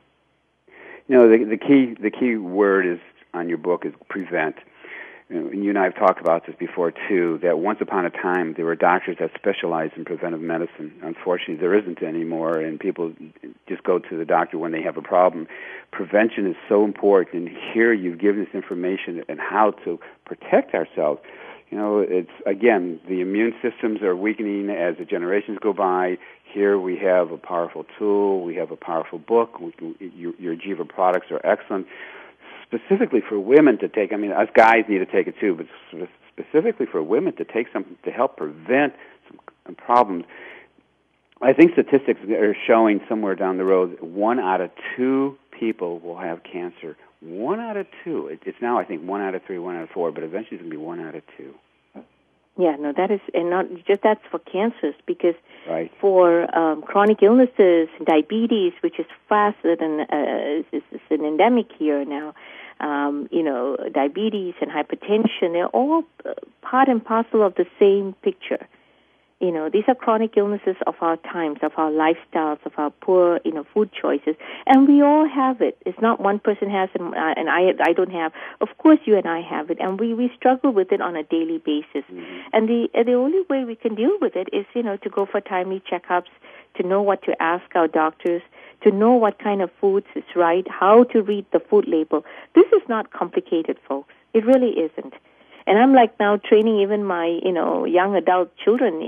The key word is on your book is prevent. And you and I have talked about this before, too, that once upon a time there were doctors that specialized in preventive medicine. Unfortunately, there isn't anymore, and people just go to the doctor when they have a problem. Prevention is so important, and here you've given us information on how to protect ourselves. It's, again, the immune systems are weakening as the generations go by. Here we have a powerful tool. We have a powerful book. Your Jiva products are excellent. Specifically for women to take, us guys need to take it too, but specifically for women to take something to help prevent some problems. I think statistics are showing somewhere down the road 1 out of 2 people will have cancer. 1 out of 2. It's now, I think, 1 out of 3, 1 out of 4, but eventually it's going to be 1 out of 2. Yeah, no, that is, and not just that's for cancers, because right, for chronic illnesses, diabetes, which is faster than it's an endemic here now. Diabetes and hypertension, they're all part and parcel of the same picture. These are chronic illnesses of our times, of our lifestyles, of our poor, food choices. And we all have it. It's not one person has it and I don't have. Of course you and I have it. And we struggle with it on a daily basis. Mm-hmm. And the only way we can deal with it is, to go for timely checkups, to know what to ask our doctors, to know what kind of foods is right, how to read the food label. This is not complicated, folks. It really isn't. And I'm now training even my, young adult children,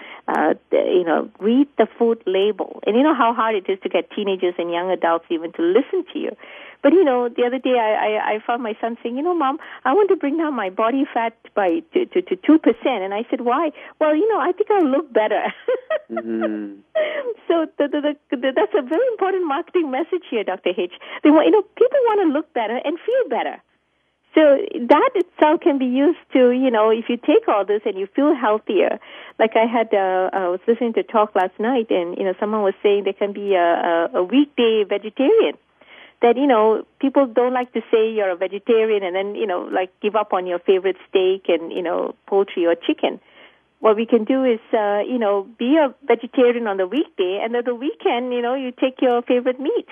read the food label. And you know how hard it is to get teenagers and young adults even to listen to you. But, the other day I found my son saying, Mom, I want to bring down my body fat by to 2%. And I said, why? Well, I think I'll look better. Mm-hmm. So that's a very important marketing message here, Dr. H. They want, people want to look better and feel better. So that itself can be used to, if you take all this and you feel healthier. Like I was listening to a talk last night, and, someone was saying there can be a weekday vegetarian. that, people don't like to say you're a vegetarian and then, give up on your favorite steak and, poultry or chicken. What we can do is, be a vegetarian on the weekday, and on the weekend, you take your favorite meat.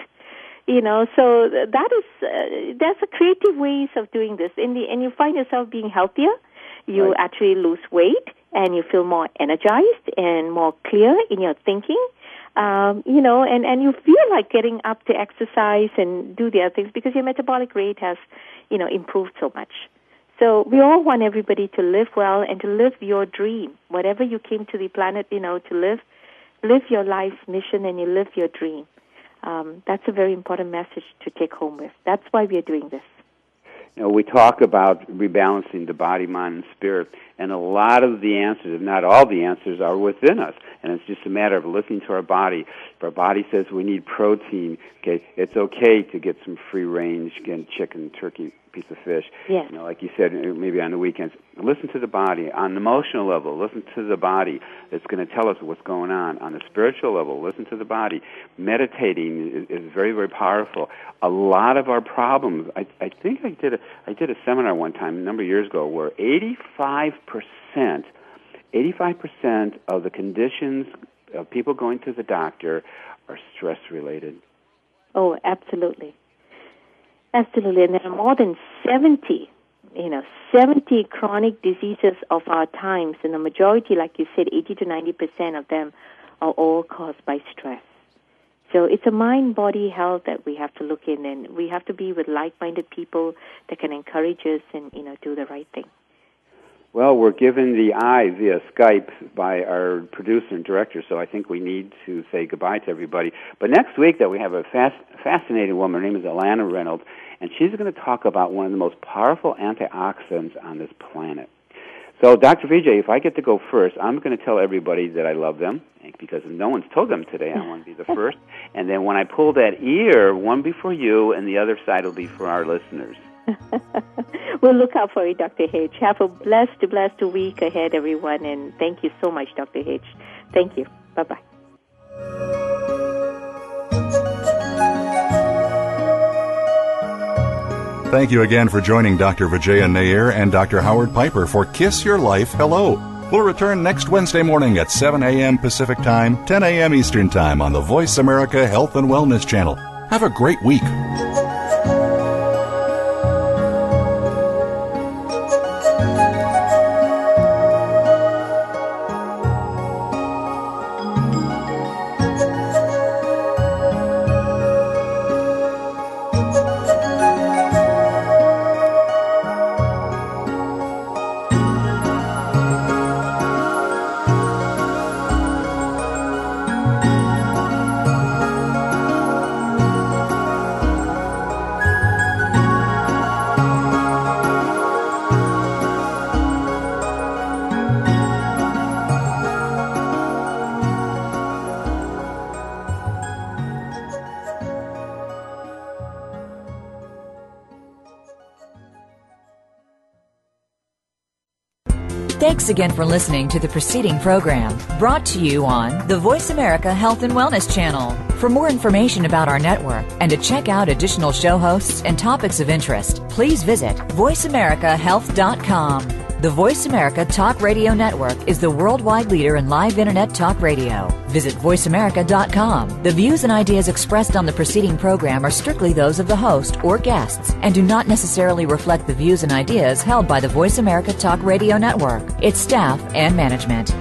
So there's a creative ways of doing this. And you find yourself being healthier. You actually lose weight, and you feel more energized and more clear in your thinking. And you feel like getting up to exercise and do the other things because your metabolic rate has, improved so much. So we all want everybody to live well and to live your dream. Whatever you came to the planet, to live your life's mission and you live your dream. That's a very important message to take home with. That's why we are doing this. We talk about rebalancing the body, mind, and spirit, and a lot of the answers, if not all the answers, are within us. And it's just a matter of listening to our body. If our body says we need protein, okay, it's okay to get some free-range, again, chicken, turkey, piece of fish. Yes. Like you said, maybe on the weekends. Listen to the body. On an emotional level, listen to the body. It's going to tell us what's going on. On a spiritual level, listen to the body. Meditating is very, very powerful. A lot of our problems, I think I did a seminar one time a number of years ago where 85% of the conditions of people going to the doctor are stress-related. Oh, absolutely. Absolutely. And there are more than 70 chronic diseases of our times, and the majority, like you said, 80 to 90% of them are all caused by stress. So it's a mind-body health that we have to look in, and we have to be with like-minded people that can encourage us and, do the right thing. Well, we're given the eye via Skype by our producer and director, so I think we need to say goodbye to everybody. But next week, we have a fascinating woman. Her name is Alana Reynolds, and she's going to talk about one of the most powerful antioxidants on this planet. So, Dr. Vijay, if I get to go first, I'm going to tell everybody that I love them, because no one's told them today. I want to be the first. And then when I pull that ear, one be for you, and the other side will be for our listeners. We'll look out for you, Dr. H. Have a blessed week ahead, everyone, and thank you so much, Dr. H. Thank you. Bye-bye. Thank you again for joining Dr. Vijaya Nair and Dr. Howard Piper for Kiss Your Life Hello. We'll return next Wednesday morning at 7 a.m. Pacific Time, 10 a.m. Eastern Time on the Voice America Health and Wellness Channel. Have a great week. Thanks again for listening to the preceding program, brought to you on the Voice America Health and Wellness Channel. For more information about our network and to check out additional show hosts and topics of interest, please visit voiceamericahealth.com. The Voice America Talk Radio Network is the worldwide leader in live Internet talk radio. Visit voiceamerica.com. The views and ideas expressed on the preceding program are strictly those of the host or guests and do not necessarily reflect the views and ideas held by the Voice America Talk Radio Network, its staff, and management.